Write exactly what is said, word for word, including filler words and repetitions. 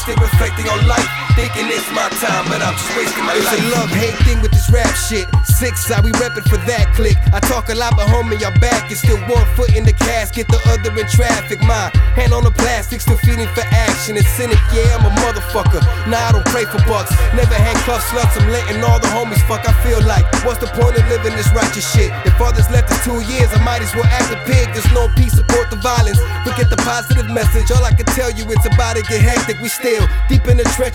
still reflecting on life, thinking it's my time, but I'm just wasting my it's life. It's a love-hate thing with this rap shit. Six side, we reppin' for that click. I talk a lot, but homie, y'all back is still one foot in the casket, the other in traffic. My hand on the plastic, still feeding for action. It's cynic, yeah, I'm a motherfucker. Nah, I don't pray for bucks. Never handcuff sluts, I'm letting all the homies fuck. I feel like, what's the point of living this righteous shit? If others left us two years, I might as well act a pig. There's no peace, support the violence. Forget the positive message. All I can tell you, it's about to get hectic. We still deep in the trenches.